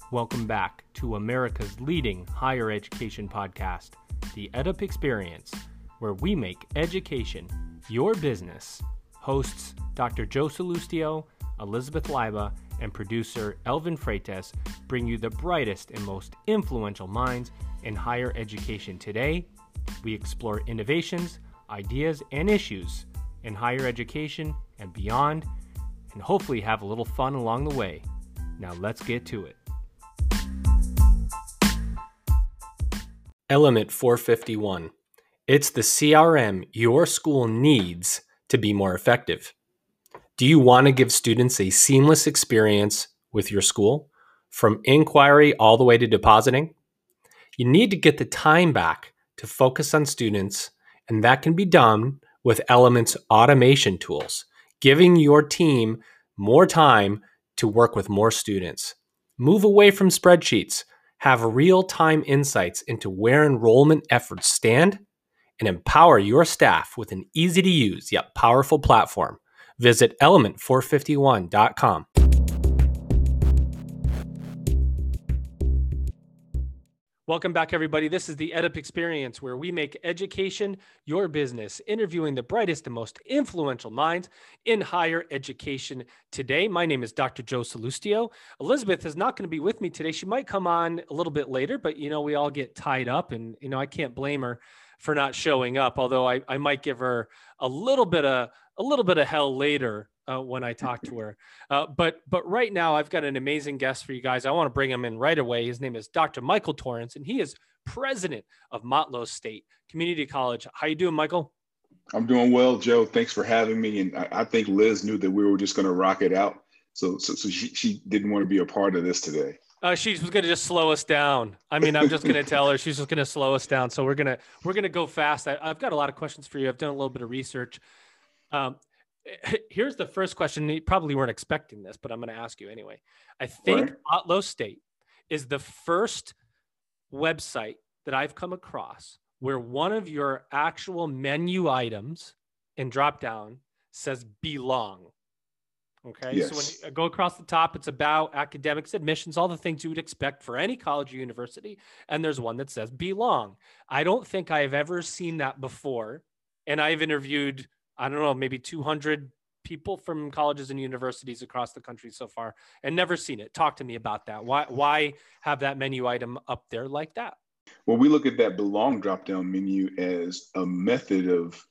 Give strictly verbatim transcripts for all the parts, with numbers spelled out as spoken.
Welcome back to America's leading higher education podcast, The EdUp Experience, where we make education your business. Hosts Doctor Joe Salustio, Elizabeth Leiba, and producer Elvin Freitas bring you the brightest and most influential minds in higher education today. We explore innovations, ideas, and issues in higher education and beyond, and hopefully have a little fun along the way. Now let's get to it. Element four fifty-one. It's the C R M your school needs to be more effective. Do you want to give students a seamless experience with your school, from inquiry all the way to depositing? You need to get the time back to focus on students, and that can be done with Element's automation tools, giving your team more time to work with more students. Move away from spreadsheets. Have real-time insights into where enrollment efforts stand, and empower your staff with an easy-to-use yet powerful platform. Visit element four fifty-one dot com. Welcome back, everybody. This is the EdUp Experience, where we make education your business, interviewing the brightest and most influential minds in higher education today. My name is Doctor Joe Salustio. Elizabeth is not going to be with me today. She might come on a little bit later, but, you know, we all get tied up, and, you know, I can't blame her for not showing up, although I, I might give her a little bit of a little bit of hell later uh, when I talk to her. Uh, but but right now, I've got an amazing guest for you guys. I want to bring him in right away. His name is Doctor Michael Torrance, and he is president of Motlow State Community College. How you doing, Michael? I'm doing well, Joe. Thanks for having me. And I, I think Liz knew that we were just going to rock it out. So, so, so she, she didn't want to be a part of this today. Uh, she was going to just slow us down. I mean, I'm just going to tell her she's just going to slow us down. So we're going to, we're going to go fast. I, I've got a lot of questions for you. I've done a little bit of research. Um, here's the first question. You probably weren't expecting this, but I'm going to ask you anyway. I think right. Motlow State is the first website that I've come across where one of your actual menu items in dropdown says belong. Okay. Yes. So when you go across the top, it's about academics, admissions, all the things you would expect for any college or university. And there's one that says belong. I don't think I've ever seen that before. And I've interviewed, I don't know, maybe two hundred people from colleges and universities across the country so far, and never seen it. Talk to me about that. Why, why have that menu item up there like that? Well, we look at that belong drop-down menu as a method of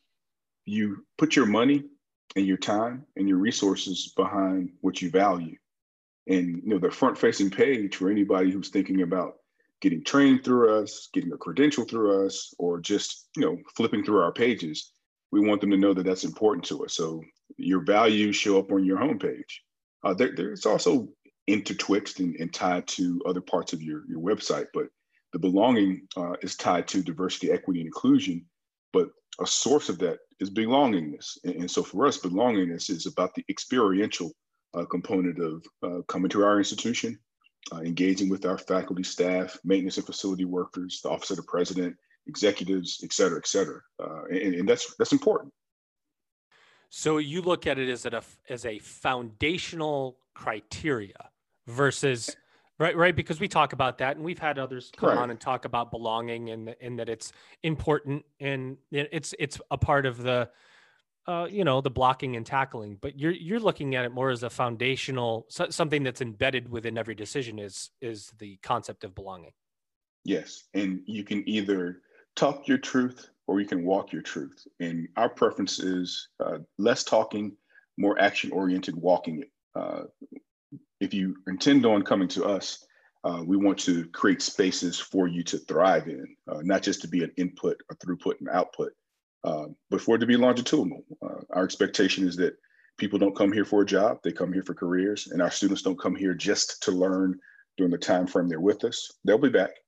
you put your money and your time and your resources behind what you value. And, you know, the front-facing page for anybody who's thinking about getting trained through us, getting a credential through us, or just, you know, flipping through our pages, we want them to know that that's important to us. So your values show up on your homepage. Uh, there, there's also intertwixt and, and tied to other parts of your, your website, but the belonging uh, is tied to diversity, equity, and inclusion. But a source of that is belongingness. And, and so for us, belongingness is about the experiential uh, component of uh, coming to our institution, uh, engaging with our faculty, staff, maintenance and facility workers, the office of the president, executives, et cetera, et cetera. Uh, and, and that's that's important. So you look at it as a as a foundational criteria versus right, right? Because we talk about that, and we've had others come right. on and talk about belonging, and and that it's important, and it's it's a part of the, uh, you know, the blocking and tackling. But you're you're looking at it more as a foundational, something that's embedded within every decision is is the concept of belonging. Yes, and you can either talk your truth or you can walk your truth. And our preference is uh, less talking, more action-oriented walking it. Uh, if you intend on coming to us, uh, we want to create spaces for you to thrive in, uh, not just to be an input, a throughput, and output, uh, but for it to be longitudinal. Uh, our expectation is that people don't come here for a job, they come here for careers, and our students don't come here just to learn during the time frame they're with us. They'll be back.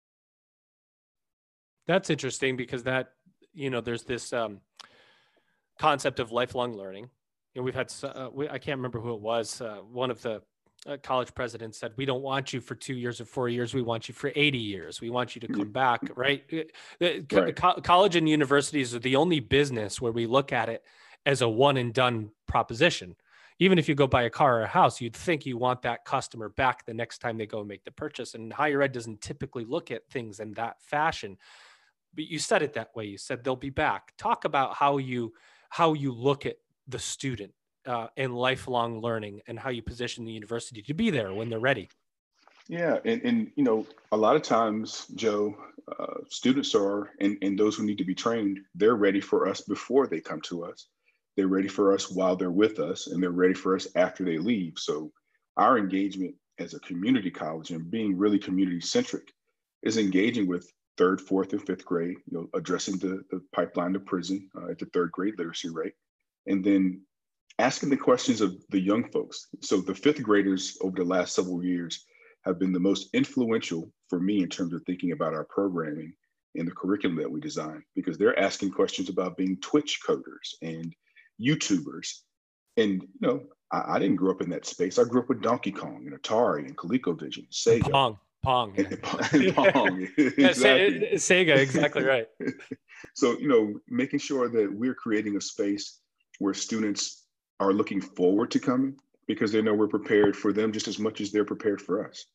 That's interesting because that, you know, there's this um, concept of lifelong learning. You know, we've had, uh, we, I can't remember who it was. Uh, one of the uh, college presidents said, we don't want you for two years or four years. We want you for eighty years. We want you to come back, right? The, right. Co- college and universities are the only business where we look at it as a one and done proposition. even if you go buy a car or a house, you'd think you want that customer back the next time they go and make the purchase. And higher ed doesn't typically look at things in that fashion. But you said it that way. You said they'll be back. Talk about how you how you look at the student uh, in lifelong learning and how you position the university to be there when they're ready. Yeah, and, and you know, a lot of times, Joe, uh, students are, and, and those who need to be trained, they're ready for us before they come to us. They're ready for us while they're with us, and they're ready for us after they leave. So our engagement as a community college and being really community centric is engaging with third, fourth, and fifth grade, you know, addressing the, the pipeline to prison uh, at the third grade literacy rate, and then asking the questions of the young folks. So the fifth graders over the last several years have been the most influential for me in terms of thinking about our programming and the curriculum that we design, because they're asking questions about being Twitch coders and YouTubers. And, you know, I, I didn't grow up in that space. I grew up with Donkey Kong and Atari and ColecoVision, Sega. And Pong. Pong. And, and Pong. Exactly. Sega, exactly right. So, you know, making sure that we're creating a space where students are looking forward to coming because they know we're prepared for them just as much as they're prepared for us.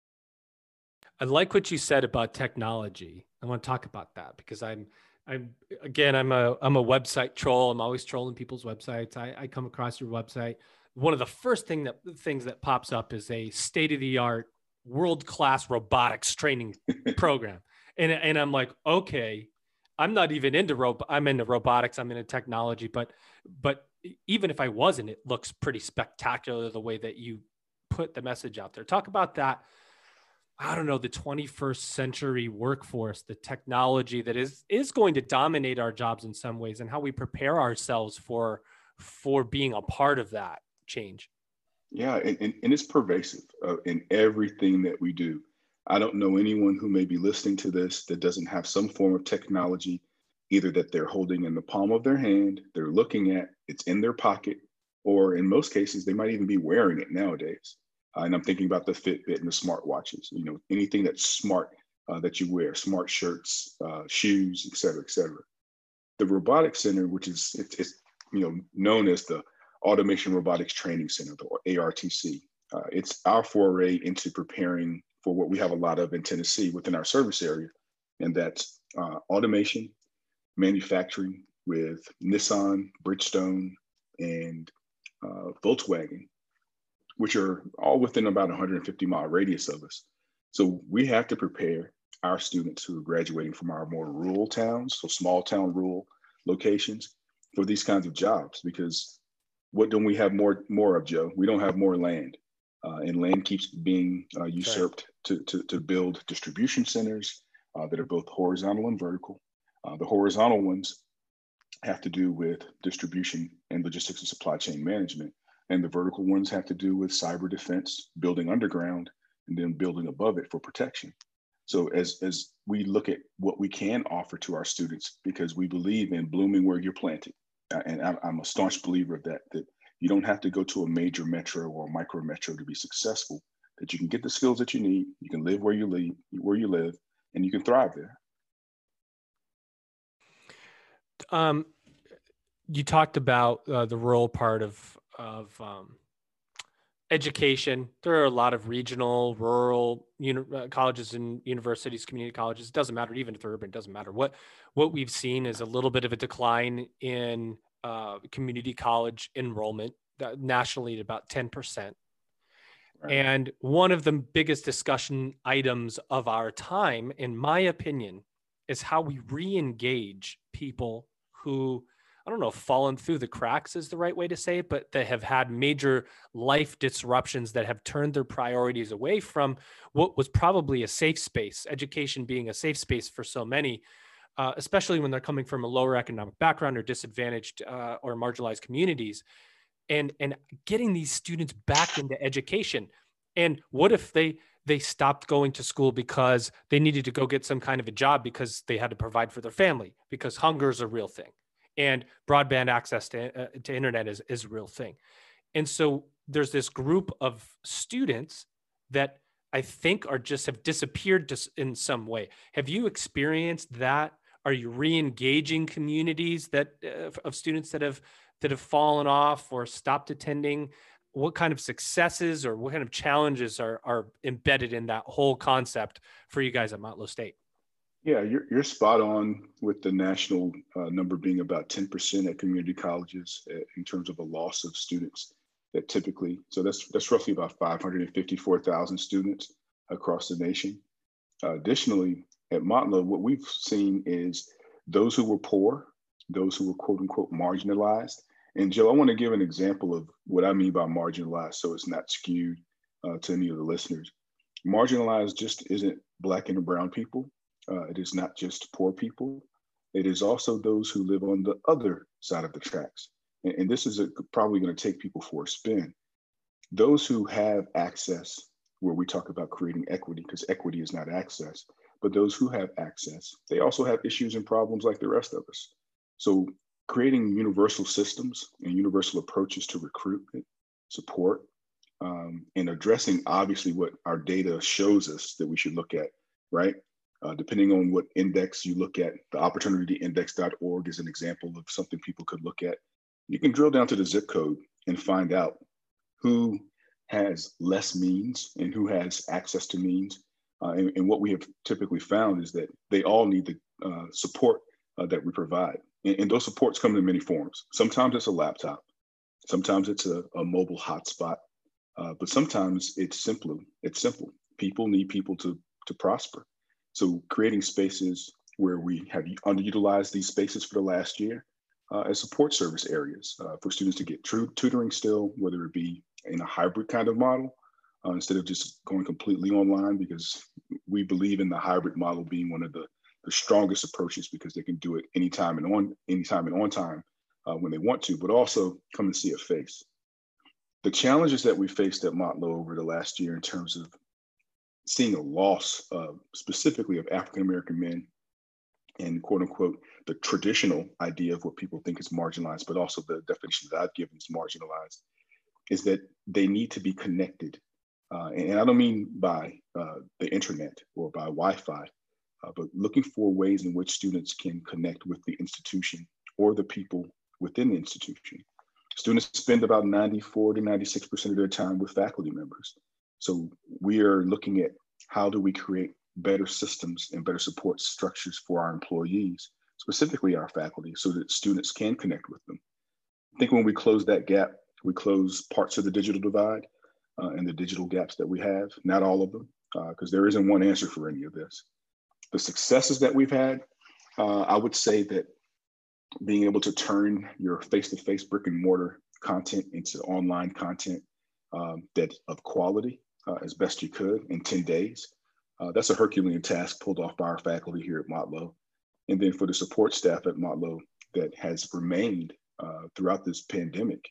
I like what you said about technology. I want to talk about that because I'm, I'm again, I'm a, I'm a website troll. I'm always trolling people's websites. I, I come across your website. One of the first thing that things that pops up is a state-of-the-art, world-class robotics training program, and and I'm like, okay, I'm not even into rob. I'm into robotics. I'm into technology, but but even if I wasn't, it looks pretty spectacular the way that you put the message out there. Talk about that. I don't know, the twenty-first century workforce, the technology that is is going to dominate our jobs in some ways, and how we prepare ourselves for for being a part of that change. Yeah, and, and, and it's pervasive uh, in everything that we do. I don't know anyone who may be listening to this that doesn't have some form of technology, either that they're holding in the palm of their hand, they're looking at, it's in their pocket, or in most cases, they might even be wearing it nowadays. Uh, and I'm thinking about the Fitbit and the smartwatches, you know, anything that's smart uh, that you wear, smart shirts, uh, shoes, et cetera, et cetera. The Robotics Center, which is, it's, it's you know, known as the Automation Robotics Training Center, or A R T C. Uh, it's our foray into preparing for what we have a lot of in Tennessee within our service area, and that's uh, automation, manufacturing with Nissan, Bridgestone, and uh, Volkswagen, which are all within about one hundred fifty mile radius of us. So we have to prepare our students who are graduating from our more rural towns, so small town rural locations, for these kinds of jobs, because what don't we have more more of, Joe? We don't have more land, uh, and land keeps being uh, usurped to, to, to build distribution centers uh, that are both horizontal and vertical. Uh, the horizontal ones have to do with distribution and logistics and supply chain management, and the vertical ones have to do with cyber defense, building underground, and then building above it for protection. So as, as we look at what we can offer to our students, because we believe in blooming where you're planted, and I'm a staunch believer of that, that you don't have to go to a major metro or a micro metro to be successful, that you can get the skills that you need, you can live where you live, where you live, and you can thrive there. Um, you talked about uh, the rural part of, of um, education. There are a lot of regional, rural uni- uh, colleges and universities, community colleges. It doesn't matter, even if they're urban, it doesn't matter. What what we've seen is a little bit of a decline in uh, community college enrollment, uh, nationally at about ten percent. Right. And one of the biggest discussion items of our time, in my opinion, is how we re-engage people who, I don't know if fallen through the cracks is the right way to say it, but they have had major life disruptions that have turned their priorities away from what was probably a safe space, education being a safe space for so many, uh, especially when they're coming from a lower economic background or disadvantaged uh, or marginalized communities, and, and getting these students back into education. And what if they they stopped going to school because they needed to go get some kind of a job because they had to provide for their family, because hunger is a real thing, and broadband access to, uh, to internet is, is a real thing. And so there's this group of students that I think are just have disappeared to, in some way. Have you experienced that? Are you re-engaging communities that uh, of students that have that have fallen off or stopped attending? What kind of successes or what kind of challenges are, are embedded in that whole concept for you guys at Motlow State? Yeah, you're, you're spot on with the national uh, number being about ten percent at community colleges uh, in terms of a loss of students that typically, so that's, that's roughly about five hundred fifty-four thousand students across the nation. Uh, additionally, at Motlow, what we've seen is those who were poor, those who were quote unquote marginalized. And Joe, I want to give an example of what I mean by marginalized so it's not skewed uh, to any of the listeners. Marginalized just isn't Black and brown people. Uh, it is not just poor people. It is also those who live on the other side of the tracks. And, and this is a, probably going to take people for a spin. Those who have access, where we talk about creating equity, because equity is not access, but those who have access, they also have issues and problems like the rest of us. So creating universal systems and universal approaches to recruitment, support, um, and addressing obviously what our data shows us that we should look at, right? Uh, depending on what index you look at, the opportunity index dot org is an example of something people could look at. You can drill down to the zip code and find out who has less means and who has access to means. Uh, and, and what we have typically found is that they all need the uh, support uh, that we provide. And, and those supports come in many forms. Sometimes it's a laptop, sometimes it's a, a mobile hotspot, uh, but sometimes it's simple. It's simple. People need people to, to prosper. So creating spaces where we have underutilized these spaces for the last year uh, as support service areas uh, for students to get true tutoring still, whether it be in a hybrid kind of model, uh, instead of just going completely online, because we believe in the hybrid model being one of the, the strongest approaches because they can do it anytime and on anytime and on time uh, when they want to, but also come and see a face. The challenges that we faced at Motlow over the last year in terms of seeing a loss uh, specifically of African-American men and quote unquote, the traditional idea of what people think is marginalized, but also the definition that I've given is marginalized, is that they need to be connected. Uh, and, and I don't mean by uh, the internet or by Wi-Fi, uh, but looking for ways in which students can connect with the institution or the people within the institution. Students spend about ninety-four to ninety-six percent of their time with faculty members. So we are looking at how do we create better systems and better support structures for our employees, specifically our faculty, so that students can connect with them. I think when we close that gap, we close parts of the digital divide uh, and the digital gaps that we have, not all of them, because uh, there isn't one answer for any of this. The successes that we've had, uh, I would say that being able to turn your face-to-face brick and mortar content into online content um, that of quality uh, as best you could in ten days. Uh, that's a Herculean task pulled off by our faculty here at Motlow. And then for the support staff at Motlow that has remained uh, throughout this pandemic,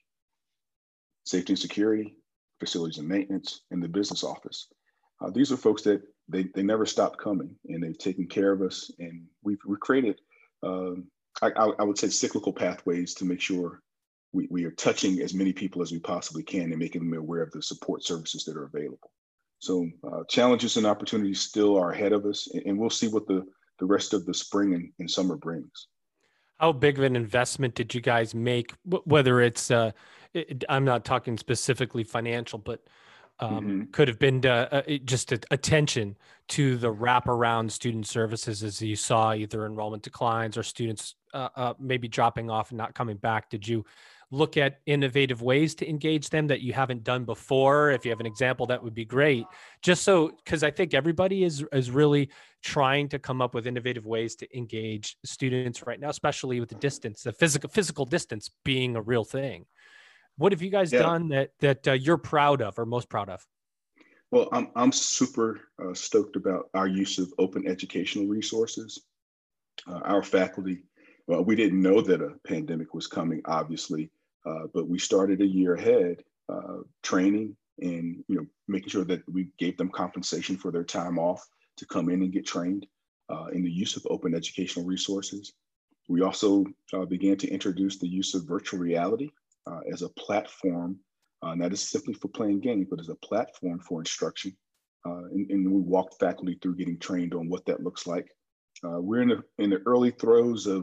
safety and security, facilities and maintenance, and the business office. Uh, these are folks that they, they never stopped coming, and they've taken care of us. And we've, we've created, um, I, I would say, cyclical pathways to make sure we, we are touching as many people as we possibly can and making them aware of the support services that are available. So uh, challenges and opportunities still are ahead of us, and, and we'll see what the, the rest of the spring and, and summer brings. How big of an investment did you guys make, whether it's, uh, it, I'm not talking specifically financial, but um, mm-hmm. could have been uh, just a, attention to the wraparound student services as you saw either enrollment declines or students uh, uh, maybe dropping off and not coming back? Did you look at innovative ways to engage them that you haven't done before? If you have an example, that would be great. Just so, because I think everybody is is really trying to come up with innovative ways to engage students right now, especially with the distance, the physical physical distance being a real thing. What have you guys yeah. done that that uh, you're proud of or most proud of? Well, I'm I'm super uh, stoked about our use of open educational resources. Uh, our faculty, well, we didn't know that a pandemic was coming, obviously. Uh, but we started a year ahead, uh, training and you know making sure that we gave them compensation for their time off to come in and get trained uh, in the use of open educational resources. We also uh, began to introduce the use of virtual reality uh, as a platform, uh, not as simply for playing games, but as a platform for instruction. Uh, and, and we walked faculty through getting trained on what that looks like. Uh, we're in the, in the early throes of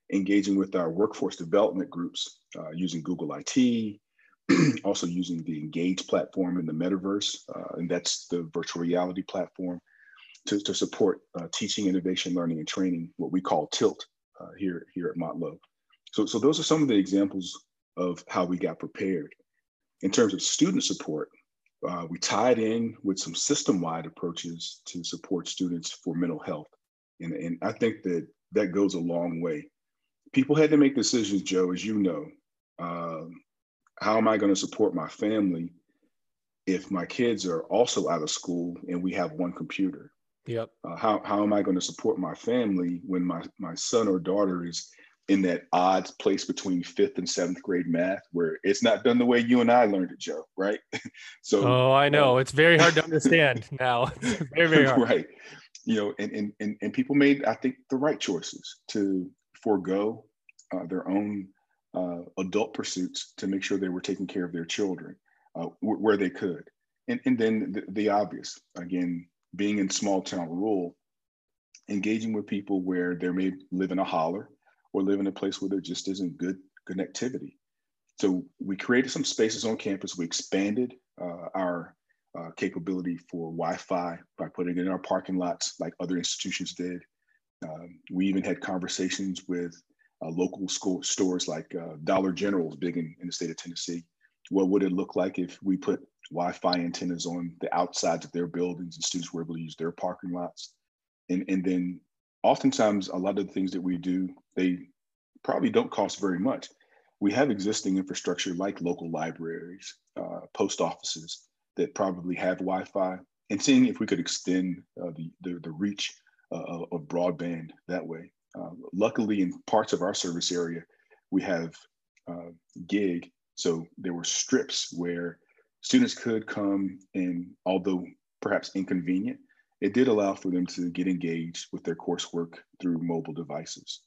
engaging with our workforce development groups uh, using Google I T, also using the Engage platform in the metaverse, uh, and that's the virtual reality platform to, to support uh, teaching, innovation, learning, and training, what we call TILT uh, here, here at Motlow. So, so those are some of the examples of how we got prepared. In terms of student support, uh, we tied in with some system-wide approaches to support students for mental health. And, and I think that that goes a long way. People had to make decisions, Joe, as you know. Um, how am I going to support my family if my kids are also out of school and we have one computer? Yep. Uh, how, how am I going to support my family when my, my son or daughter is in that odd place between fifth and seventh grade math, where it's not done the way you and I learned it, Joe, right? So, oh, I know. um, it's very hard to understand now. It's very, very hard. Right. You know, and, and, and, and people made, I think, the right choices to forego uh, their own uh, adult pursuits to make sure they were taking care of their children uh, w- where they could. And, and then the, the obvious, again, being in small town rural, engaging with people where they may live in a holler or live in a place where there just isn't good connectivity. So we created some spaces on campus. We expanded uh, our uh, capability for Wi-Fi by putting it in our parking lots like other institutions did. Um, we even had conversations with uh, local school stores like uh, Dollar General is big in, in the state of Tennessee. What would it look like if we put Wi-Fi antennas on the outsides of their buildings and students were able to use their parking lots? And, and then oftentimes a lot of the things that we do, they probably don't cost very much. We have existing infrastructure like local libraries, uh, post offices that probably have Wi-Fi, and seeing if we could extend uh, the, the, the reach uh, of broadband that way. Uh, luckily, in parts of our service area, we have uh, gig. So there were strips where students could come and, although perhaps inconvenient, it did allow for them to get engaged with their coursework through mobile devices.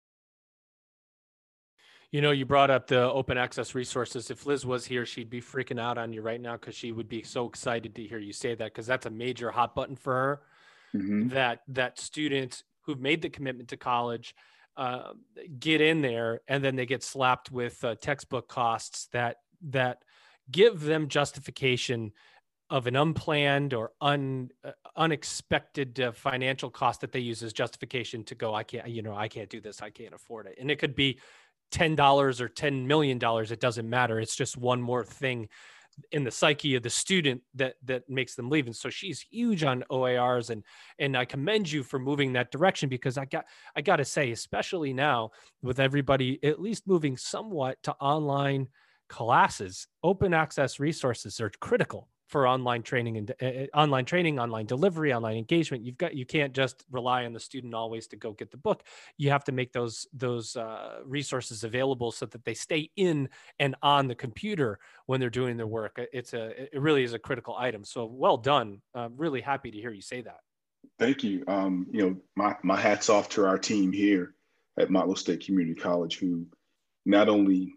You know, you brought up the open access resources. If Liz was here, she'd be freaking out on you right now because she would be so excited to hear you say that, because that's a major hot button for her. Mm-hmm. That that students who've made the commitment to college uh, get in there and then they get slapped with uh, textbook costs that that give them justification of an unplanned or un, uh, unexpected uh, financial cost that they use as justification to go, I can't, you know, I can't do this. I can't afford it. And it could be ten dollars or ten million dollars. It doesn't matter. It's just one more thing in the psyche of the student that, that makes them leave. And so she's huge on O A Rs, and, and I commend you for moving that direction, because I got, I got to say, especially now with everybody at least moving somewhat to online classes, open access resources are critical for online training and uh, online training, online delivery, online engagement. You've got, you can't just rely on the student always to go get the book. You have to make those, those uh, resources available so that they stay in and on the computer when they're doing their work. It's a, it really is a critical item. So well done. I'm really happy to hear you say that. Thank you. Um, you know, my, my hat's off to our team here at Motlow State Community College, who not only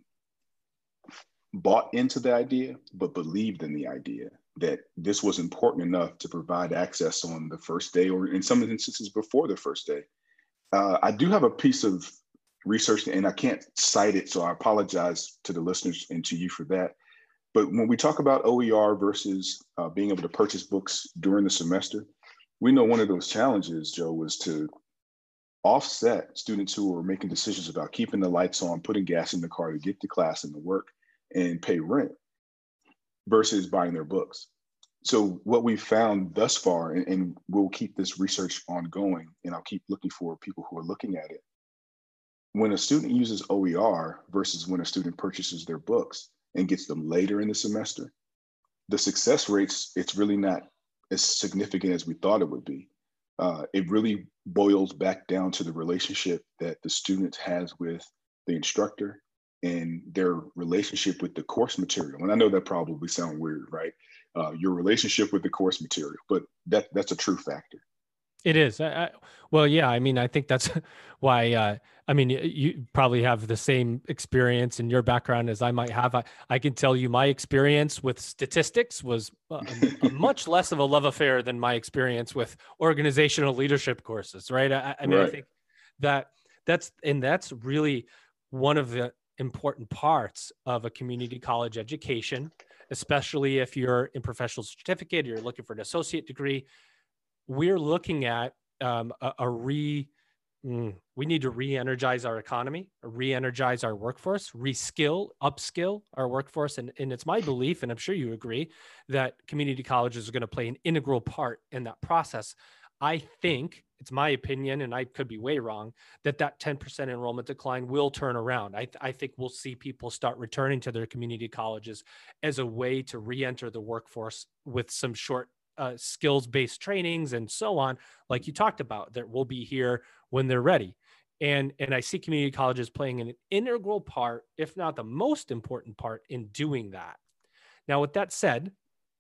bought into the idea, but believed in the idea that this was important enough to provide access on the first day, or in some instances before the first day. Uh, I do have a piece of research, and I can't cite it, so I apologize to the listeners and to you for that. But when we talk about O E R versus uh, being able to purchase books during the semester, we know one of those challenges, Joe, was to offset students who were making decisions about keeping the lights on, putting gas in the car to get to class and to work and pay rent versus buying their books. So what we've found thus far, and, and we'll keep this research ongoing, and I'll keep looking for people who are looking at it. When a student uses O E R versus when a student purchases their books and gets them later in the semester, the success rates, it's really not as significant as we thought it would be. Uh, it really boils back down to the relationship that the student has with the instructor and their relationship with the course material. And I know that probably sounds weird, right? Uh, your relationship with the course material, but that that's a true factor. It is. I, I, well, yeah, I mean, I think that's why, uh, I mean, you probably have the same experience in your background as I might have. I, I can tell you my experience with statistics was a, a much less of a love affair than my experience with organizational leadership courses, right? I, I mean, right. I think that That's, and that's really one of the important parts of a community college education, especially if you're in professional certificate, or you're looking for an associate degree. We're looking at um, a, a re, mm, we need to re-energize our economy, re-energize our workforce, reskill, upskill our workforce. And, and it's my belief, and I'm sure you agree, that community colleges are going to play an integral part in that process. I think, it's my opinion, and I could be way wrong, that that ten percent enrollment decline will turn around. I, I think we'll see people start returning to their community colleges as a way to re-enter the workforce with some short uh, skills-based trainings and so on, like you talked about, that will be here when they're ready. And, and I see community colleges playing an integral part, if not the most important part, in doing that. Now, with that said,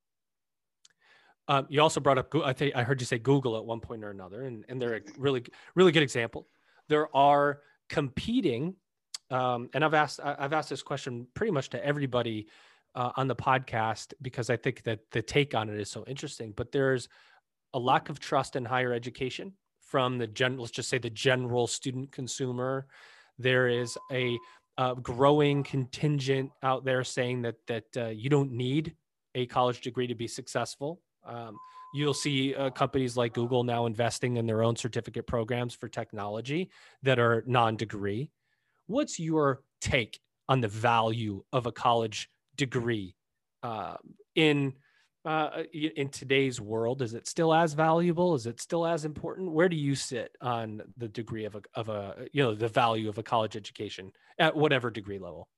Um, you also brought up, I think I heard you say Google at one point or another, and, and they're a really, really good example. There are competing, um, and I've asked, I've asked this question pretty much to everybody uh, on the podcast, because I think that the take on it is so interesting. But there's a lack of trust in higher education from the general, let's just say the general student consumer. There is a uh, growing contingent out there saying that that uh, you don't need a college degree to be successful. Um, you'll see uh, companies like Google now investing in their own certificate programs for technology that are non-degree. What's your take on the value of a college degree uh, in uh, in today's world? Is it still as valuable? Is it still as important? Where do you sit on the degree of a, of a, you know, the value of a college education at whatever degree level?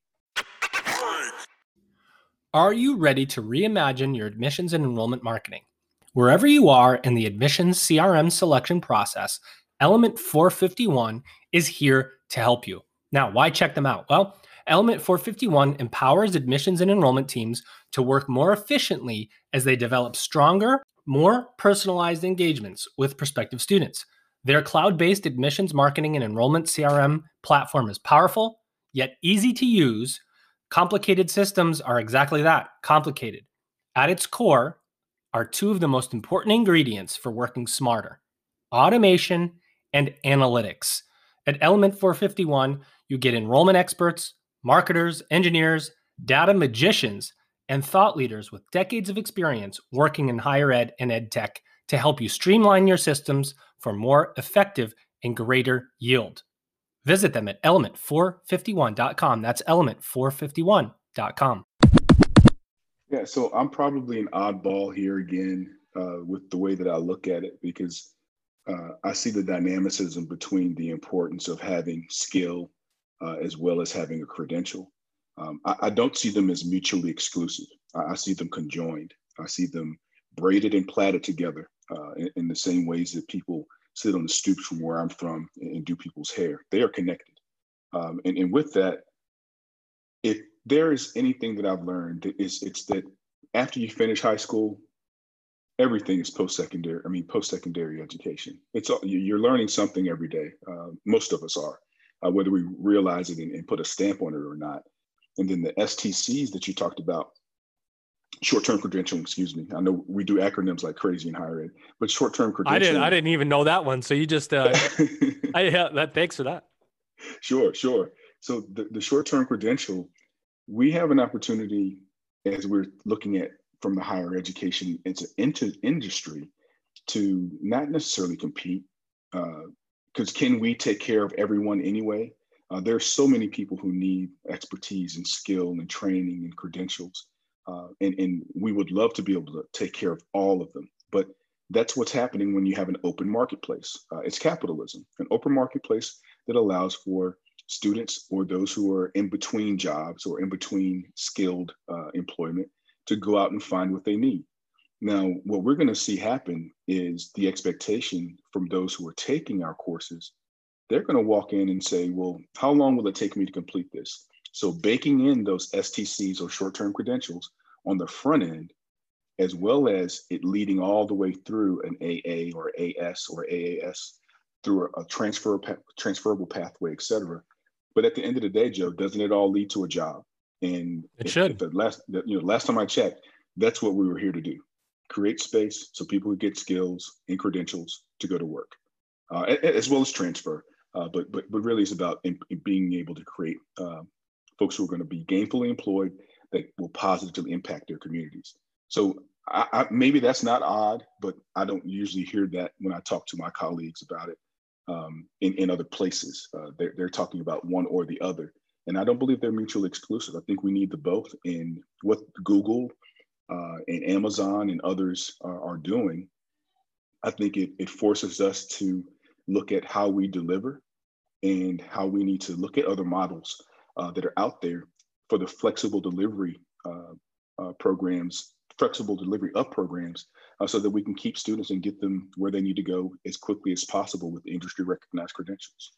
Are you ready to reimagine your admissions and enrollment marketing? Wherever you are in the admissions C R M selection process, Element four fifty-one is here to help you. Now, why check them out? Well, Element four fifty-one empowers admissions and enrollment teams to work more efficiently as they develop stronger, more personalized engagements with prospective students. Their cloud-based admissions marketing and enrollment C R M platform is powerful, yet easy to use. Complicated systems are exactly that, complicated. At its core are two of the most important ingredients for working smarter: automation and analytics. At Element four fifty-one, you get enrollment experts, marketers, engineers, data magicians, and thought leaders with decades of experience working in higher ed and ed tech to help you streamline your systems for more effective and greater yield. Visit them at element four fifty-one dot com. That's element four fifty-one dot com. Yeah, so I'm probably an oddball here again uh, with the way that I look at it, because uh, I see the dynamicism between the importance of having skill uh, as well as having a credential. Um, I, I don't see them as mutually exclusive. I, I see them conjoined. I see them braided and plaited together uh, in, in the same ways that people sit on the stoops from where I'm from and, and do people's hair. They are connected. Um, and, and with that, if there is anything that I've learned, it's, it's that after you finish high school, everything is post-secondary. I mean, post-secondary education. It's all, you're learning something every day. Uh, most of us are, uh, whether we realize it and, and put a stamp on it or not. And then the S T Cs that you talked about, short-term credentialing, excuse me. I know we do acronyms like crazy in higher ed, but short-term credentialing. I didn't, I didn't even know that one. So you just, uh, I, yeah, that, thanks for that. Sure, sure. So the, the short-term credential, we have an opportunity as we're looking at from the higher education into, into industry to not necessarily compete, because uh, can we take care of everyone anyway? Uh, there are so many people who need expertise and skill and training and credentials. Uh, and, and we would love to be able to take care of all of them. But that's what's happening when you have an open marketplace. Uh, it's capitalism, an open marketplace that allows for students or those who are in between jobs or in between skilled uh, employment to go out and find what they need. Now, what we're going to see happen is the expectation from those who are taking our courses. They're going to walk in and say, well, how long will it take me to complete this? So baking in those S T Cs or short-term credentials on the front end, as well as it leading all the way through an A A or A S or A A S through a, a transfer, transferable pathway, et cetera. But at the end of the day, Joe, doesn't it all lead to a job? And it if, should. If the last, the, you know, last time I checked, that's what we were here to do: create space so people would get skills and credentials to go to work, uh, as well as transfer. Uh, but but but really, it's about in, in being able to create uh, folks who are going to be gainfully employed that will positively impact their communities. So I, I, maybe that's not odd, but I don't usually hear that when I talk to my colleagues about it um, in in other places. Uh, they're they're talking about one or the other, and I don't believe they're mutually exclusive. I think we need the both. And what Google uh, and Amazon and others are, are doing, I think it, it forces us to look at how we deliver and how we need to look at other models uh, that are out there for the flexible delivery uh, uh, programs, flexible delivery of programs, uh, so that we can keep students and get them where they need to go as quickly as possible with industry recognized credentials.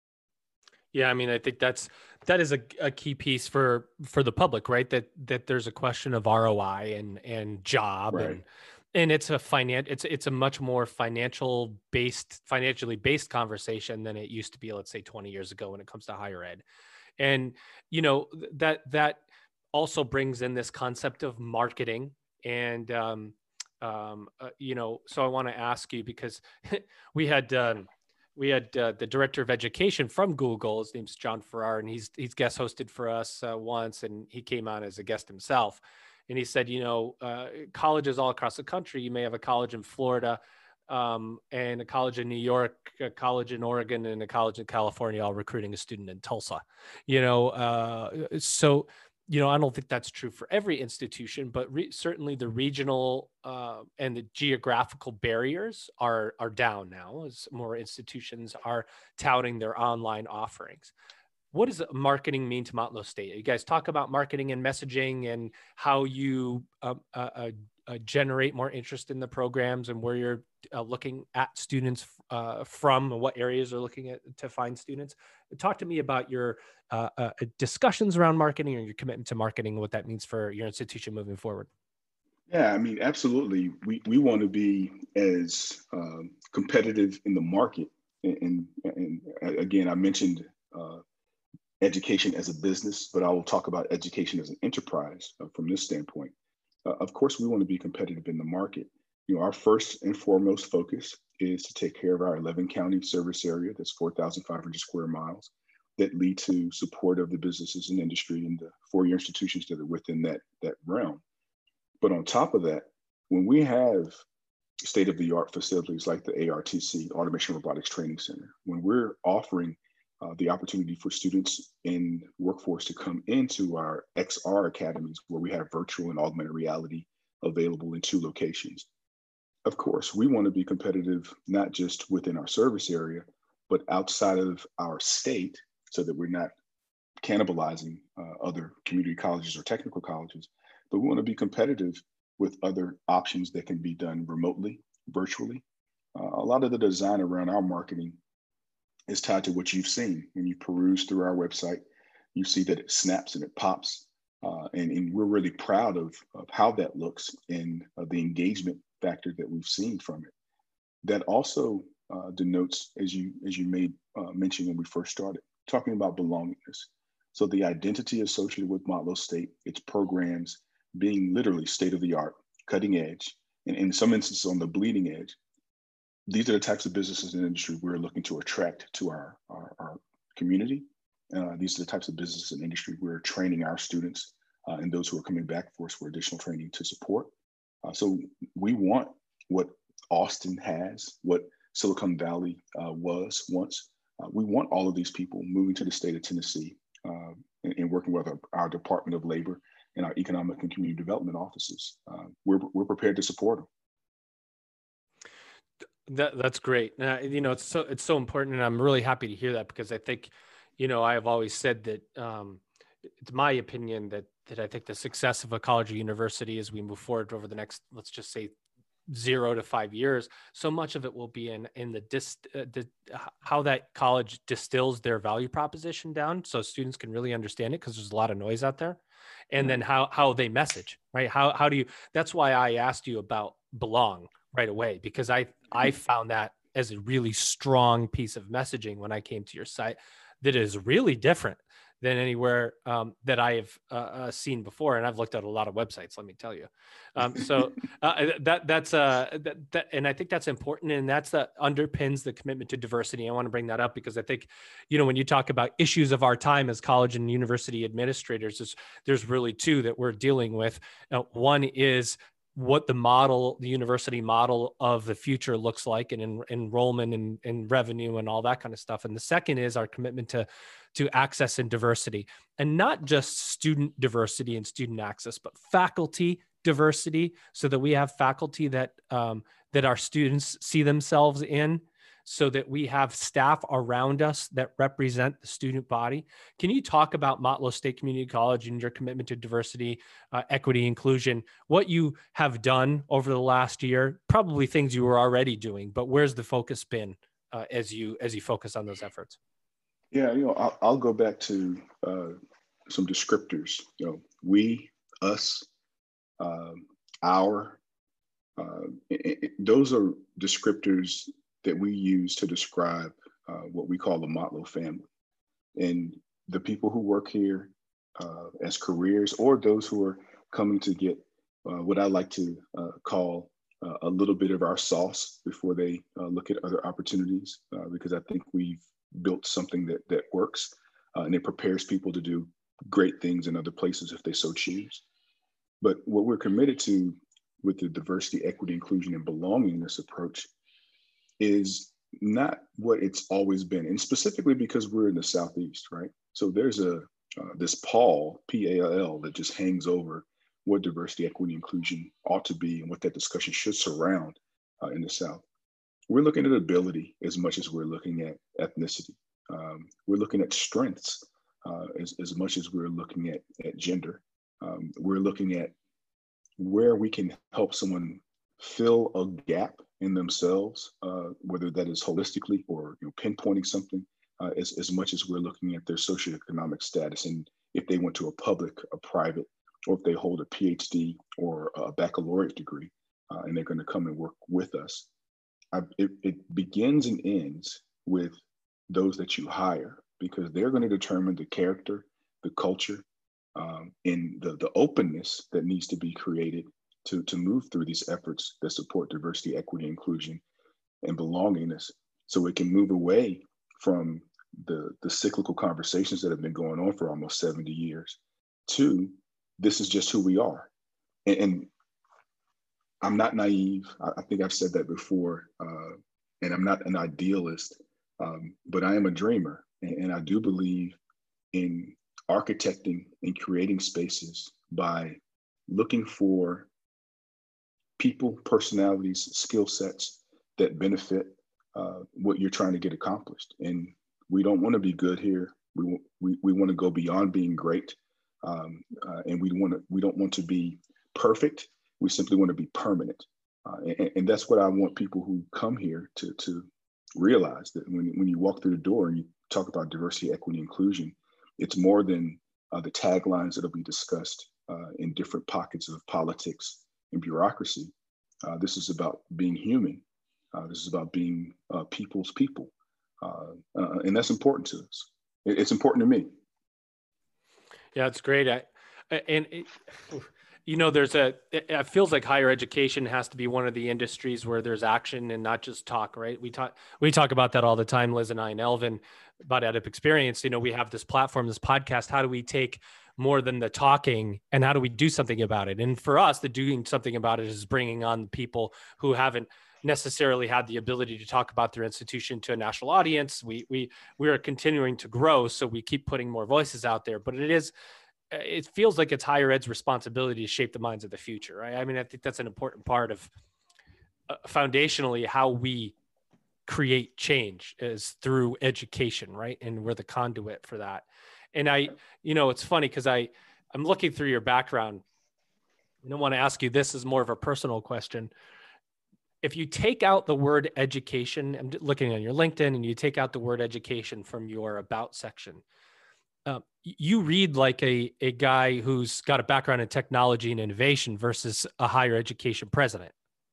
Yeah, I mean, I think that's that is a, a key piece for for the public, right? That that there's a question of R O I and and job Right. and and it's a finan it's it's a much more financial based financially based conversation than it used to be, let's say twenty years ago when it comes to higher ed. And you know that that also brings in this concept of marketing and um, um, uh, you know, so I want to ask you because we had. Um, we had uh, the director of education from Google. His name's John Farrar, and he's he's guest hosted for us uh, once, and he came on as a guest himself. And he said, you know, uh, colleges all across the country. You may have a college in Florida, um, and a college in New York, a college in Oregon, and a college in California, all recruiting a student in Tulsa. You know, uh, so you know, I don't think that's true for every institution, but re- certainly the regional uh, and the geographical barriers are are down now as more institutions are touting their online offerings. What does marketing mean to Motlow State? You guys talk about marketing and messaging and how you uh, uh, uh, uh, generate more interest in the programs and where you're uh, looking at students uh, from and what areas are looking at to find students. Talk to me about your uh, uh, discussions around marketing or your commitment to marketing and what that means for your institution moving forward. Yeah, I mean, absolutely. We we want to be as um, competitive in the market, and, and, and again, I mentioned uh, education as a business, but I will talk about education as an enterprise uh, from this standpoint. Uh, of course, we want to be competitive in the market. You know, our first and foremost focus is to take care of our eleven county service area. That's four thousand five hundred square miles that lead to support of the businesses and industry and the four-year institutions that are within that that realm. But on top of that, when we have state-of-the-art facilities like the A R T C, Automation Robotics Training Center, when we're offering uh, the opportunity for students in workforce to come into our X R academies, where we have virtual and augmented reality available in two locations. Of course, we want to be competitive, not just within our service area, but outside of our state so that we're not cannibalizing uh, other community colleges or technical colleges. But we want to be competitive with other options that can be done remotely, virtually. Uh, a lot of the design around our marketing is tied to what you've seen. When you peruse through our website, you see that it snaps and it pops. Uh, and, and we're really proud of, of how that looks and uh, the engagement factor that we've seen from it. That also uh, denotes, as you as you made uh, mention when we first started, talking about belongingness. So the identity associated with Motlow State, its programs being literally state of the art, cutting edge, and in some instances on the bleeding edge. These are the types of businesses and industry we're looking to attract to our, our, our community. Uh, these are the types of businesses and industry we're training our students uh, and those who are coming back for us for additional training to support. Uh, so we want what Austin has, what Silicon Valley uh, was once. Uh, we want all of these people moving to the state of Tennessee uh, and, and working with our, our Department of Labor and our Economic and Community Development offices. Uh, we're, we're prepared to support them. That that's great. Uh, you know, it's so it's so important, and I'm really happy to hear that because I think, you know, I have always said that um, it's my opinion that that I think the success of a college or university as we move forward over the next, let's just say, zero to five years, so much of it will be in in the dis uh, the how that college distills their value proposition down, so students can really understand it because there's a lot of noise out there, and then how how they message, right? How how do you? That's why I asked you about belong right away, because I I found that as a really strong piece of messaging when I came to your site that is really different than anywhere um, that I have uh, uh, seen before. And I've looked at a lot of websites, let me tell you. Um, so uh, that that's uh, that, that, and I think that's important, and that's that underpins the commitment to diversity. I want to bring that up because I think, you know, when you talk about issues of our time as college and university administrators, there's, there's really two that we're dealing with. Uh, one is what the model, the university model of the future looks like, and en- enrollment and, and revenue and all that kind of stuff. And the second is our commitment to, to access and diversity, and not just student diversity and student access, but faculty diversity, so that we have faculty that, um, that our students see themselves in, so that we have staff around us that represent the student body. Can you talk about Motlow State Community College and your commitment to diversity, uh, equity, inclusion, what you have done over the last year, probably things you were already doing, but where's the focus been uh, as you as you focus on those efforts? Yeah, you know, I'll, I'll go back to uh, some descriptors. You know, we, us, um, our, uh, it, it, those are descriptors that we use to describe uh, what we call the Motlow family. And the people who work here uh, as careers, or those who are coming to get uh, what I like to uh, call uh, a little bit of our sauce before they uh, look at other opportunities, uh, because I think we've built something that, that works uh, and it prepares people to do great things in other places if they so choose. But what we're committed to with the diversity, equity, inclusion, and belongingness approach is not what it's always been, and specifically because we're in the Southeast, right? So there's a uh, this pall, P A L L, that just hangs over what diversity, equity, inclusion ought to be and what that discussion should surround uh, in the South. We're looking at ability as much as we're looking at ethnicity. Um, we're looking at strengths uh, as, as much as we're looking at, at gender. Um, we're looking at where we can help someone fill a gap in themselves, uh, whether that is holistically or, you know, pinpointing something, uh, as, as much as we're looking at their socioeconomic status, and if they went to a public, a private, or if they hold a P H D or a baccalaureate degree, uh, and they're going to come and work with us. I, it, it begins and ends with those that you hire, because they're going to determine the character, the culture, um, and the, the openness that needs to be created to, to move through these efforts that support diversity, equity, inclusion, and belongingness, so we can move away from the, the cyclical conversations that have been going on for almost seventy years to this is just who we are. And, and I'm not naive. I, I think I've said that before, uh, and I'm not an idealist, um, but I am a dreamer. And, and I do believe in architecting and creating spaces by looking for people, personalities, skill sets that benefit uh, what you're trying to get accomplished. And we don't want to be good here. We we, we want to go beyond being great, um, uh, and we want to we don't want to be perfect. We simply want to be permanent, uh, and, and that's what I want people who come here to to realize, that when when you walk through the door and you talk about diversity, equity, inclusion, it's more than uh, the taglines that'll be discussed uh, in different pockets of politics and bureaucracy. Uh, this is about being human. Uh, this is about being uh, people's people. Uh, uh, and that's important to us. It, it's important to me. Yeah, it's great. I, and, it, you know, there's a, it feels like higher education has to be one of the industries where there's action and not just talk, right? We talk, we talk about that all the time, Liz and I and Elvin, about Edip Experience. You know, we have this platform, this podcast. How do we take more than the talking, and how do we do something about it? And for us, the doing something about it is bringing on people who haven't necessarily had the ability to talk about their institution to a national audience. We, we, we are continuing to grow, so we keep putting more voices out there, but it is, it feels like it's higher ed's responsibility to shape the minds of the future, right? I mean, I think that's an important part of uh, foundationally how we create change is through education, right? And we're the conduit for that. And I, you know, it's funny because I, I'm looking through your background. I don't want to ask you, this is more of a personal question. If you take out the word education, I'm looking on your LinkedIn, and you take out the word education from your about section, uh, you read like a, a guy who's got a background in technology and innovation versus a higher education president.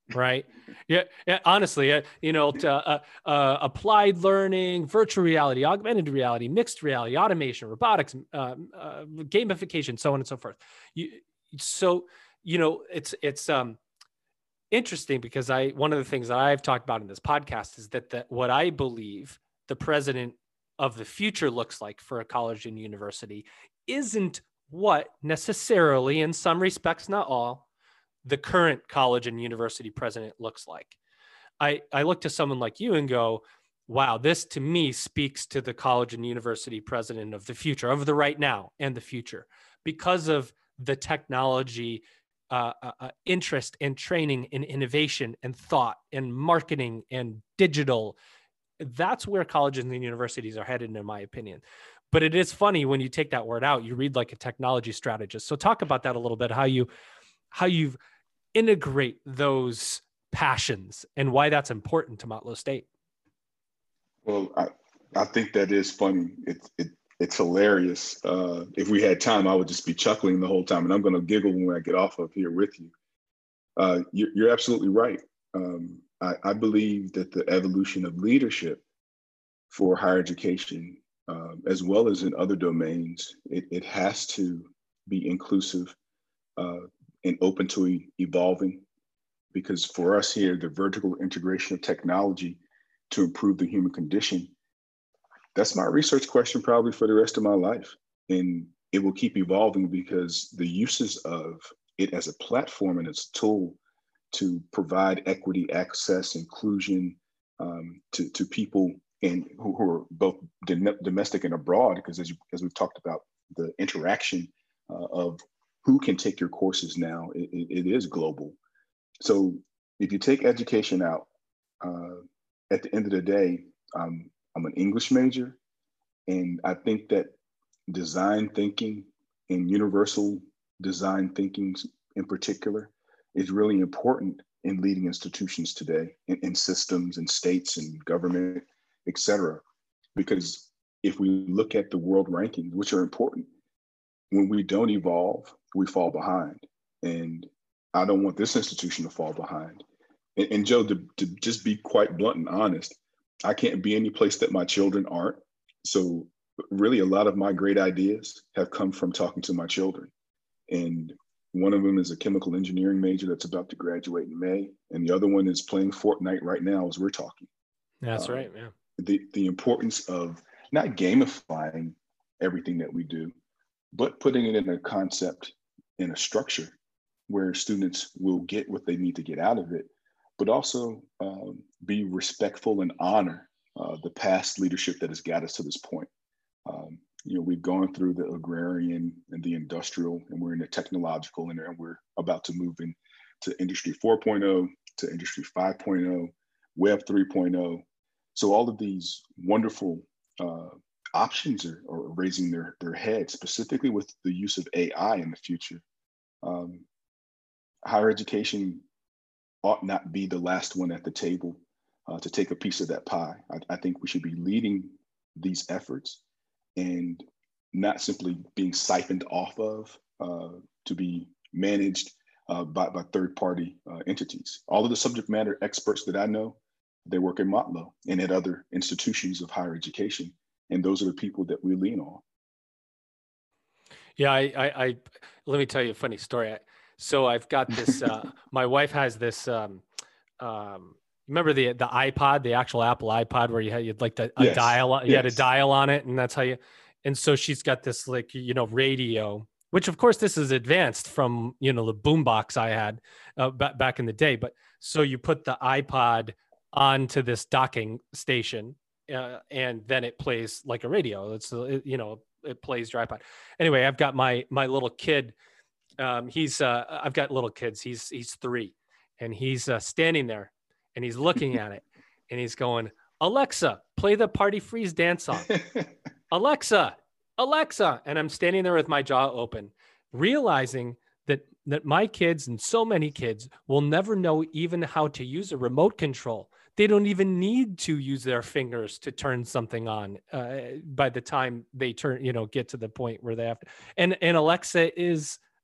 Right. Yeah. Yeah. Honestly, uh, you know, to, uh, uh, applied learning, virtual reality, augmented reality, mixed reality, automation, robotics, uh, uh, gamification, so on and so forth. You, so, you know, it's, it's, um, interesting because I, one of the things that I've talked about in this podcast is that, that what I believe the president of the future looks like for a college and university isn't what necessarily, in some respects, not all, the current college and university president looks like. I, I look to someone like you and go, wow, this to me speaks to the college and university president of the future, of the right now and the future, because of the technology uh, uh, interest and training in innovation and thought and marketing and digital. That's where colleges and universities are headed, in my opinion. But it is funny when you take that word out, you read like a technology strategist. So talk about that a little bit, how you, how you've integrate those passions and why that's important to Motlow State. Well, I, I think that is funny. It's it, it's hilarious. Uh, if we had time, I would just be chuckling the whole time, and I'm going to giggle when I get off of here with you. Uh, you're, you're absolutely right. Um, I, I believe that the evolution of leadership for higher education, uh, as well as in other domains, it, it has to be inclusive uh, and open to e- evolving. Because for us here, the vertical integration of technology to improve the human condition, that's my research question probably for the rest of my life. And it will keep evolving because the uses of it as a platform and as a tool to provide equity, access, inclusion um, to, to people and who, who are both domestic and abroad, because as, you, as we've talked about, the interaction uh, of who can take your courses now, it, it is global. So if you take education out, uh, at the end of the day, um, I'm an English major, and I think that design thinking and universal design thinking in particular is really important in leading institutions today, in, in systems and states and government, et cetera. Because if we look at the world rankings, which are important, when we don't evolve, we fall behind. And I don't want this institution to fall behind. And, and Joe, to, to just be quite blunt and honest, I can't be any place that my children aren't. So really a lot of my great ideas have come from talking to my children. And one of them is a chemical engineering major that's about to graduate in May. And the other one is playing Fortnite right now as we're talking. That's uh, right, yeah. The, the importance of not gamifying everything that we do, but putting it in a concept, in a structure where students will get what they need to get out of it, but also um, be respectful and honor uh, the past leadership that has got us to this point. Um, you know, we've gone through the agrarian and the industrial, and we're in the technological, and we're about to move into industry four point oh, to industry five point oh, web three point oh. So all of these wonderful uh, options are, are raising their, their head, specifically with the use of A I in the future. Um, higher education ought not be the last one at the table uh, to take a piece of that pie. I, I think we should be leading these efforts and not simply being siphoned off of uh, to be managed uh, by, by third-party uh, entities. All of the subject matter experts that I know, they work in Motlow and at other institutions of higher education. And those are the people that we lean on. Yeah, I, I, I let me tell you a funny story. So I've got this, uh, my wife has this, um, um, remember the, the iPod, the actual Apple iPod where you had, you'd like the, a Yes. dial, you yes. had a dial on it, and that's how you, and so she's got this like, you know, radio, which of course this is advanced from, you know, the boombox I had uh, b- back in the day. But so you put the iPod onto this docking station uh, and then it plays like a radio. It's, uh, you know, it plays your iPod. Anyway, I've got my, my little kid. Um, he's, uh, I've got little kids. He's, he's three, and he's uh, standing there and he's looking at it and he's going, Alexa, play the Party Freeze dance song. Alexa, Alexa. And I'm standing there with my jaw open, realizing that, that my kids and so many kids will never know even how to use a remote control. They don't even need to use their fingers to turn something on uh, by the time they turn, you know, get to the point where they have to. And, and Alexa is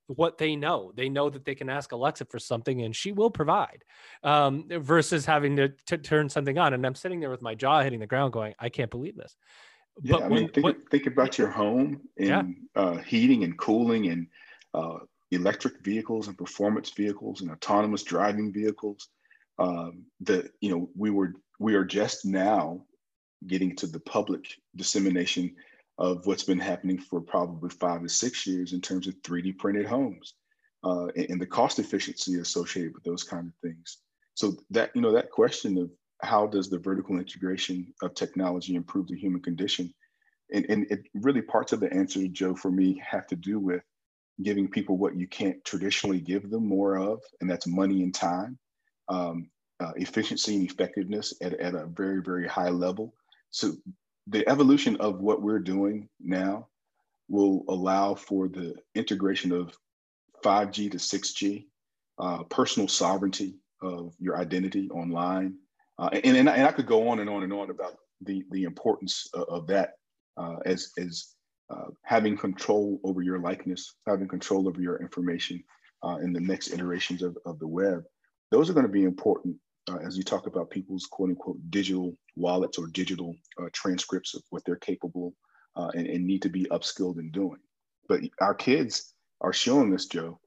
what they know. They know that they can ask Alexa for something and she will provide, um, versus having to, to turn something on. And I'm sitting there with my jaw hitting the ground going, I can't believe this. Yeah, But I when, mean, think what, think about your home yeah, and uh, heating and cooling and uh, electric vehicles and performance vehicles and autonomous driving vehicles. Um, the you know we were we are just now getting to the public dissemination of what's been happening for probably five to six years in terms of three D printed homes uh, and, and the cost efficiency associated with those kind of things. So that you know that question of how does the vertical integration of technology improve the human condition? And, and it really parts of the answer, Joe, for me have to do with giving people what you can't traditionally give them more of, and that's money and time, um, uh, efficiency and effectiveness at, at a very, very high level. So the evolution of what we're doing now will allow for the integration of five G to six G, uh, personal sovereignty of your identity online. Uh, and, and, and I could go on and on and on about the, the importance of, of that uh, as, as uh, having control over your likeness, having control over your information uh, in the next iterations of, of the web. Those are going to be important uh, as you talk about people's quote unquote digital wallets or digital uh, transcripts of what they're capable uh, and, and need to be upskilled in doing. But our kids are showing us, Joe.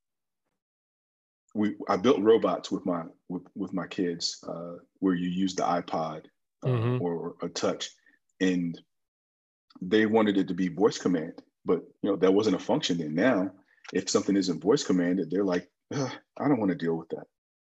We I built robots with my with, with my kids uh, where you use the iPod uh, mm-hmm. or a touch, and they wanted it to be voice command, but you know that wasn't a function. Then now, if something isn't voice commanded, they're like, I don't want to deal with that.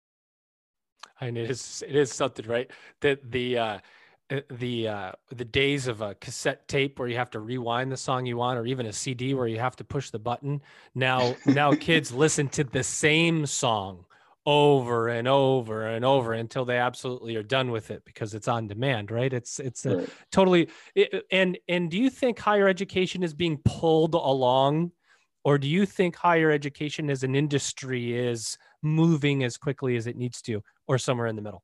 And it is it is something, right? That the uh, the uh, the days of a cassette tape where you have to rewind the song you want, or even a C D where you have to push the button. Now, now kids listen to the same song over and over and over until they absolutely are done with it because it's on demand, right? It's it's a right. totally. It, and and do you think higher education is being pulled along, or do you think higher education as an industry is moving as quickly as it needs to, or somewhere in the middle?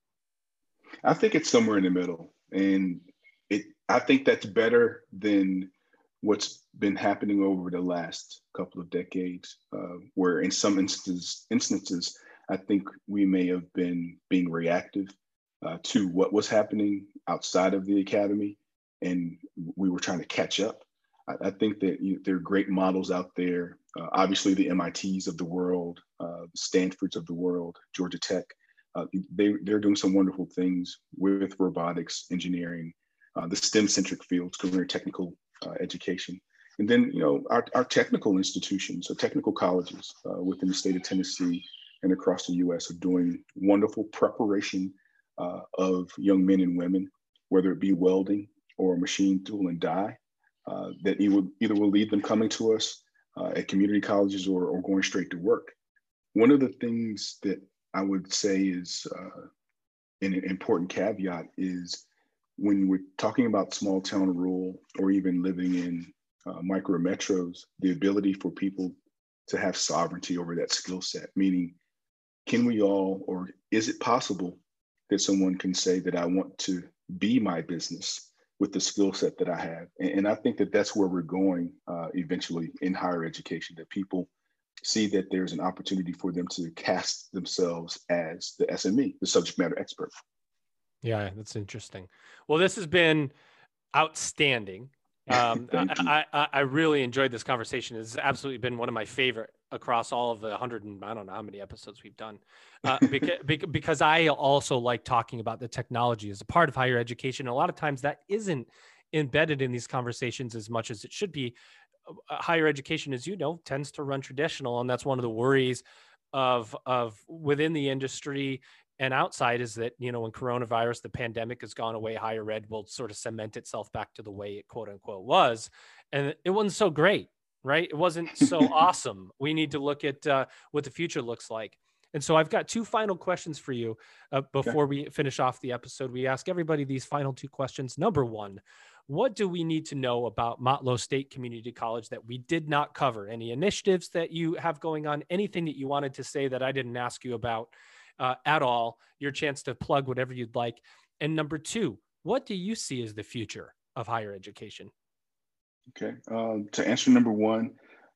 I think it's somewhere in the middle. And it, I think that's better than what's been happening over the last couple of decades, uh, where in some instances, instances, I think we may have been being reactive uh, to what was happening outside of the academy, and we were trying to catch up. I, I think that you know, there are great models out there. Uh, obviously, the M I Ts of the world, uh, the Stanfords of the world, Georgia Tech. Uh, they, they're doing some wonderful things with robotics, engineering, uh, the STEM-centric fields, career technical uh, education. And then, you know, our, our technical institutions, so technical colleges uh, within the state of Tennessee and across the U S are doing wonderful preparation uh, of young men and women, whether it be welding or machine tool and die, uh, that either, either will lead them coming to us uh, at community colleges or, or going straight to work. One of the things that I would say is uh, an important caveat is when we're talking about small town rural or even living in uh, micro metros, the ability for people to have sovereignty over that skill set, meaning can we all, or is it possible that someone can say that I want to be my business with the skill set that I have? And, and I think that that's where we're going uh, eventually in higher education, that people see that there's an opportunity for them to cast themselves as the S M E, the subject matter expert. Yeah, that's interesting. Well, this has been outstanding. Um, I, I, I really enjoyed this conversation. It's absolutely been one of my favorite across all of the hundred and I don't know how many episodes we've done. Uh, because, because I also like talking about the technology as a part of higher education. A lot of times that isn't embedded in these conversations as much as it should be. Higher education, as you know, tends to run traditional, and that's one of the worries of of within the industry and outside is that, you know, when coronavirus, the pandemic has gone away, higher ed will sort of cement itself back to the way it quote unquote was, and it wasn't so great, right? It wasn't so awesome. We need to look at uh, what the future looks like. And so I've got two final questions for you uh, before okay. we finish off the episode. We ask everybody these final two questions. Number one, what do we need to know about Motlow State Community College that we did not cover? Any initiatives that you have going on? Anything that you wanted to say that I didn't ask you about uh, at all? Your chance to plug whatever you'd like. And number two, what do you see as the future of higher education? Okay. Um, to answer number one,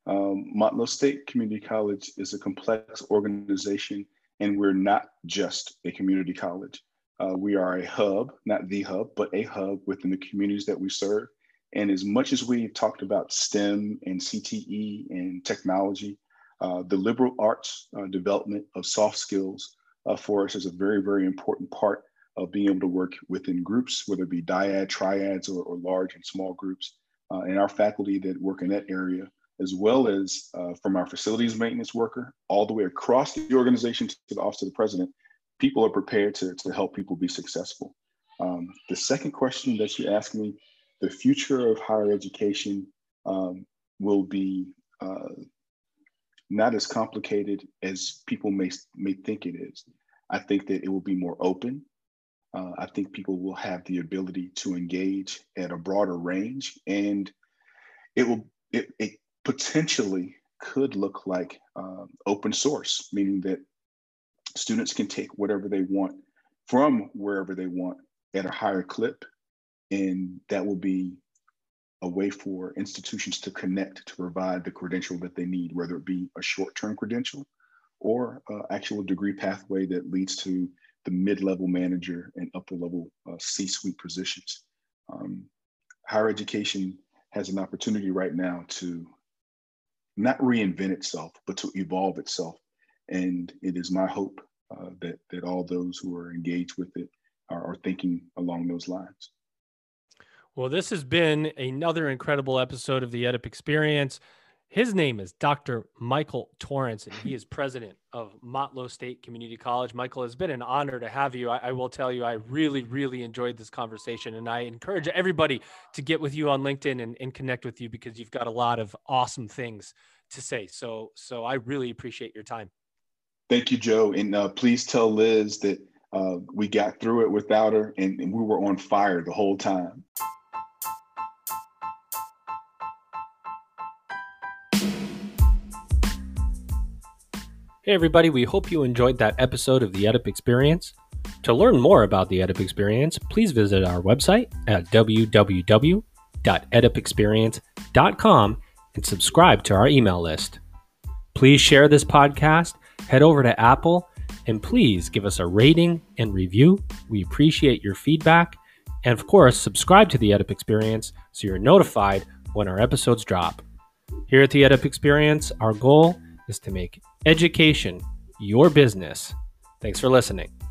Um, Motlow State Community College is a complex organization, and we're not just a community college. Uh, we are a hub, not the hub, but a hub within the communities that we serve. And as much as we've talked about STEM and C T E and technology, uh, the liberal arts uh, development of soft skills uh, for us is a very, very important part of being able to work within groups, whether it be dyad, triads, or, or large and small groups. Uh, and our faculty that work in that area, as well as uh, from our facilities maintenance worker, all the way across the organization to the Office of the President, people are prepared to, to help people be successful. Um, the second question that you asked me, the future of higher education um, will be uh, not as complicated as people may, may think it is. I think that it will be more open. Uh, I think people will have the ability to engage at a broader range, and it will it, it potentially could look like um, open source, meaning that students can take whatever they want from wherever they want at a higher clip, and that will be a way for institutions to connect to provide the credential that they need, whether it be a short-term credential or uh, actual degree pathway that leads to the mid-level manager and upper-level uh, C-suite positions. Um, higher education has an opportunity right now to not reinvent itself, but to evolve itself. And it is my hope uh, that, that all those who are engaged with it are, are thinking along those lines. Well, this has been another incredible episode of the EdUp Experience. His name is Doctor Michael Torrence, and he is president of Motlow State Community College. Michael, it's been an honor to have you. I, I will tell you, I really, really enjoyed this conversation, and I encourage everybody to get with you on LinkedIn and, and connect with you, because you've got a lot of awesome things to say. So, so I really appreciate your time. Thank you, Joe. And uh, please tell Liz that uh, we got through it without her, and, and we were on fire the whole time. Hey everybody, we hope you enjoyed that episode of the EdUp Experience. To learn more about the EdUp Experience, please visit our website at w w w dot edup experience dot com and subscribe to our email list. Please share this podcast, head over to Apple, and please give us a rating and review. We appreciate your feedback. And of course, subscribe to the EdUp Experience so you're notified when our episodes drop. Here at the EdUp Experience, our goal is to make education your business. Thanks for listening.